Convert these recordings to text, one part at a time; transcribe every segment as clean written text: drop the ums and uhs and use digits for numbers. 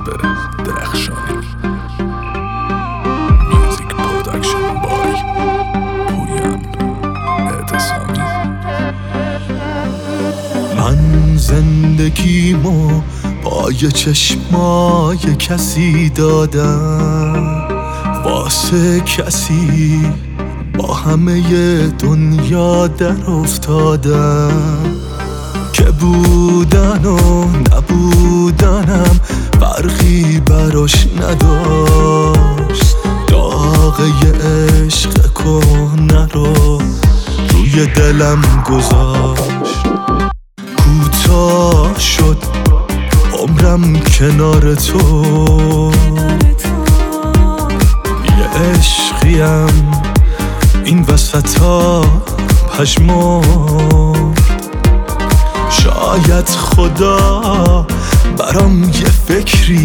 درخشانی. میوزیک پرودکشن بای پویان اعتصامی. من زندگیمو پای چشمای کسی دادم، واسه کسی با همه دنیا در افتادم، که بودن و نبودنم فرقی براش نداشت. داغ یه عشق کهنه رو روی دلم گذاشت. کوتاه شد عمرم کنار تو، یه عشقیم این وسطا پژمرد. شاید خدا برام یه فکری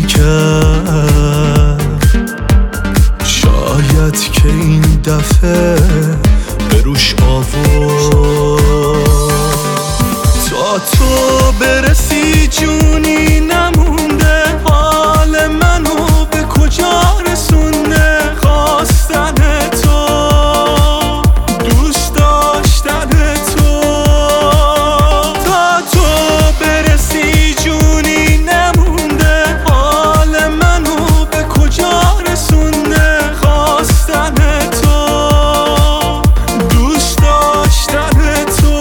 کرد، شاید که این دفعه بروش آورد. تا تو برسی جونی نمونده، حال منو به کجا رسونده. خواستن تو، دوست داشتن تو، تا تو برسی جونی نمونده، حال منو به کجا رسونده. خواستن تو، دوست داشتن تو.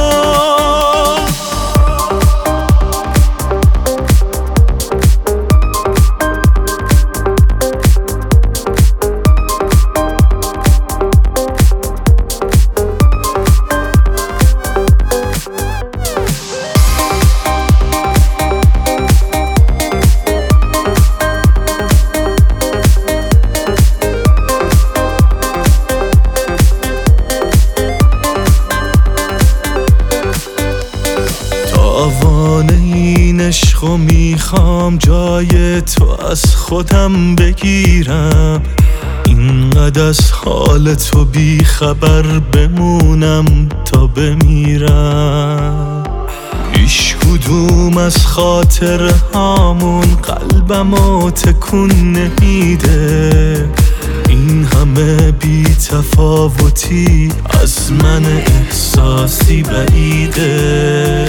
تاوان این عشقو میخوام جای تو از خودم بگیرم، اینقدر از حال تو بی خبر بمونم تا بمیرم. هیچ کدوم از خاطر هامون قلبمو تکون نمیده. این همه بی تفاوتی از من احساسی بعیده.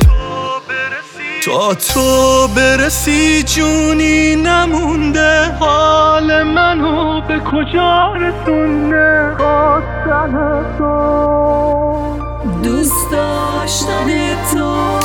تا تو برسی جونی نمونده، حال منو به کجا رسونده. خواستن تو، دوست داشتن تو.